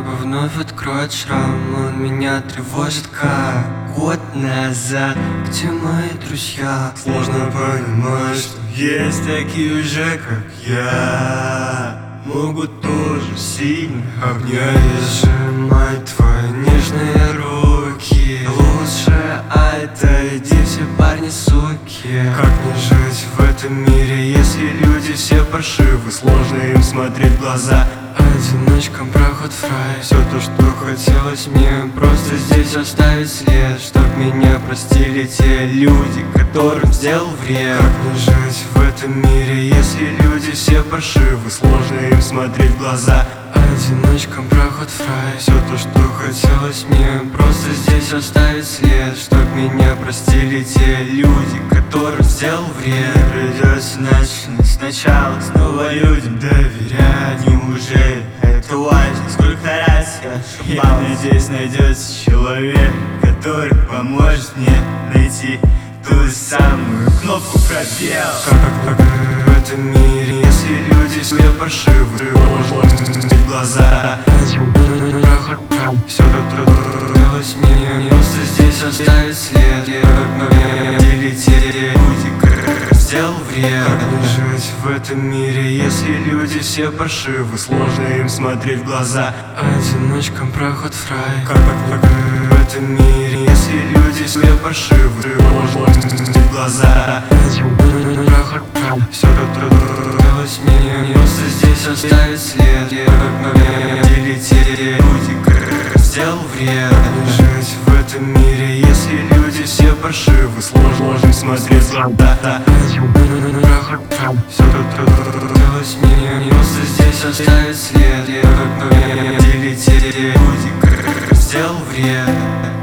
небо вновь откроет шрам. Он меня тревожит, как год назад. Где мои друзья? Сложно понимать, что есть такие же, как я, могут тоже сильно обнять. Сжимай твои нежные руки. Лучше отойди, все парни суки. Как мне жить в этом мире, если люди все паршивы? Сложно им смотреть в глаза. Одиночкам проход в рай. Все то, что хотелось мне, просто здесь оставить след, чтоб меня простили те люди, которым сделал вред. Как мне жить в этом мире, если люди все паршивы? Сложно им смотреть в глаза. Одиночкам проход в рай. Все то, что хотелось мне, просто здесь оставить след, чтоб меня простили те люди, которым сделал вред. Придется начать сначала, снова людям доверять. Неужели это важно? Сколько раз я ошибался? Я надеюсь, найдется человек, который поможет мне найти ту самую кнопку пробел. Как в этом мире, если люди все паршивы? Можно в глаза. Все то хотелось мне, просто здесь оставить след. Или те люди, которым сделал вред. Как мне жить в этом мире, если люди все паршивы? Сложно им смотреть в глаза. Одиночкам проход в рай. Как в этом мире, если люди все паршивы? Можно в глаза. Все хотелось мне, просто здесь оставить след. Или те люди, которым сделал вред. Как мне жить в этом мире, если люди все паршивы? Сложно им смотреть в глаза. Все хотелось мне, просто здесь оставить след. Или те люди, которым сделал вред.